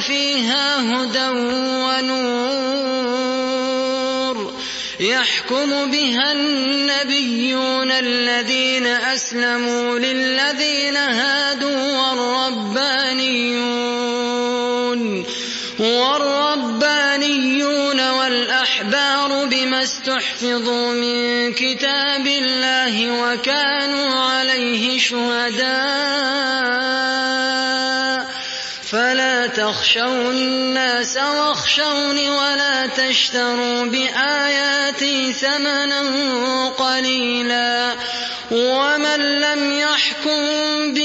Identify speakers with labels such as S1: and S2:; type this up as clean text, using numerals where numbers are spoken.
S1: فيها هدى ونور يحكم بها النبيون الذين أسلموا للذين هادوا والربانيون والأحبار بما استحفظوا من كتاب الله وكانوا عليه شهداء فلا تخشوا الناس واخشوني ولا تشتروا بآياتي ثمنا قليلا ومن لم يحكم